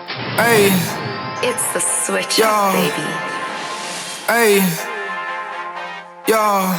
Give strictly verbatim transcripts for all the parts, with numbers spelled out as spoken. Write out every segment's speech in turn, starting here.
Hey, It's the switch Yo. up, baby. hey, yo,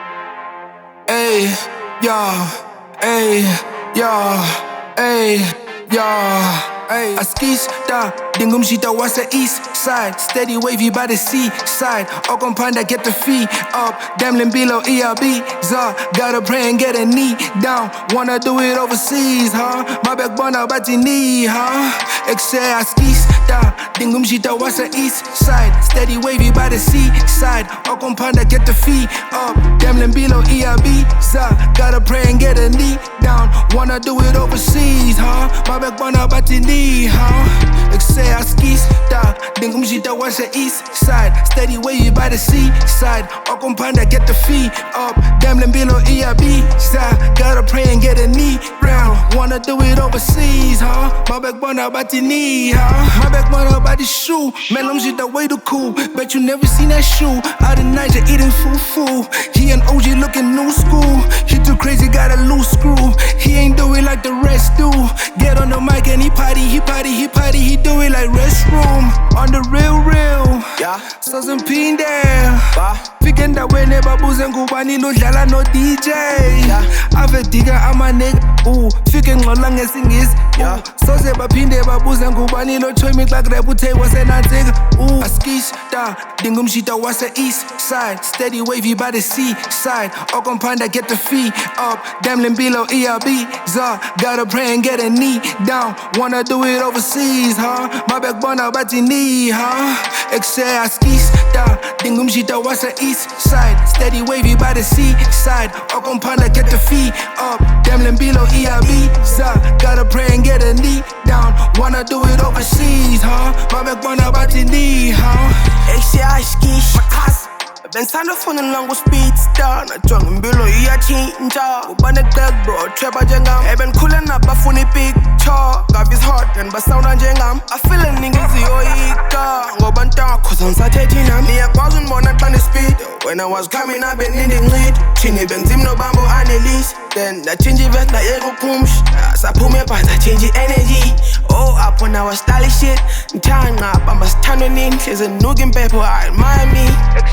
hey, yo, hey, yo, hey, yo, hey. A ski star, dingumshita was the east side. Steady wavy by the seaside. Okompanda get the feet up. Demlin below E R B. Za, gotta pray and get a knee down. Wanna do it overseas, huh? My back bona bati knee, huh? Excel a ski star, dingumshita was the east side. Steady wavy by the seaside. Okompanda get the feet up. Demlin below E R B. Za, gotta pray and get a knee down. Wanna do it overseas, huh? My back bona bati knee, huh? Excel a ski star, dingumshita was the east side. Steady wavy by the seaside. Okompanda get the feet up. Demlin below E R B. Za, gotta pray and get a knee down. Wanna do it overseas, huh? My back bona bati knee, huh? My back bona bati shoe. Man, I'm shit that way too cool. Bet you never seen that shoe. Out in Niger eating fufu. He an O G looking new school. He too crazy, got a loose screw. He ain't do it like the rest do. Get on the mic and he party, he party, he party. He do it like restroom. On the real, real. Yeah. Saziphinde Ba. fike endaweni babuze ngubani lodlala no D J. Yeah. Avediga ama-nigga uh fike ngxola ngesingisi Yeah. uh soze baphinde babuze ngubani lochomi xa kurep uthe wasenansika uh askista dingumshita wase-east side. Steady wavy by the seaside. Okompanda get the feet up. Demlin below E R B. Za, gotta pray and get a knee down. Wanna do it overseas, huh? My back bona bati knee, huh? Excel askista dingumshita wase-east side. Steady wavy by the seaside. Okompanda get the feet up. Demlin below E R B. Za, gotta pray and get a knee down. Wanna do it overseas, huh? My back bona bati knee, huh? A C I skish makas. Bensando phone langu speedstar. Najonga impilo iyatshintsha. Ubane crack bro, trapper njengam. Ebendikhule nabafuna picture. Love is hot and basawuna njengam. I feel a nigga ziyoyika. Ngoba ntango cause ngisathethi nami. Niyakwazi unibona xa speed. When I was coming up benindingcid. Thini benzima nobambo anelise. Then ndachinja ivest ndayeka ukumsh. Saphume but I change the energy. Oh up when I was stylish shit. Ngithanga bamba sithandwe nini. Hleze nuka impepho I admire me.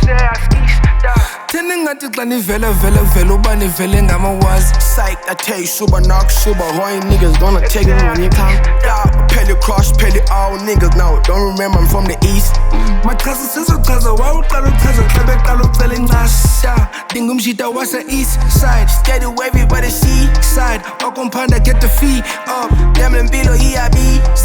Thina ngathi xa nivele vele vele uba nivele ngamawazi. Psych, I tell you, super knock, super horny niggas gonna take it when you come. Yeah, Pelly cross, Pelly all niggas now. Don't remember I'm from the east. Machaza sizochaza wawuqala uchaza xa beqala ucela incasa. Dingumshita wase-east side. Steady wavy by the sea. Side, Okompanda get the feet up. Demlin below E I B.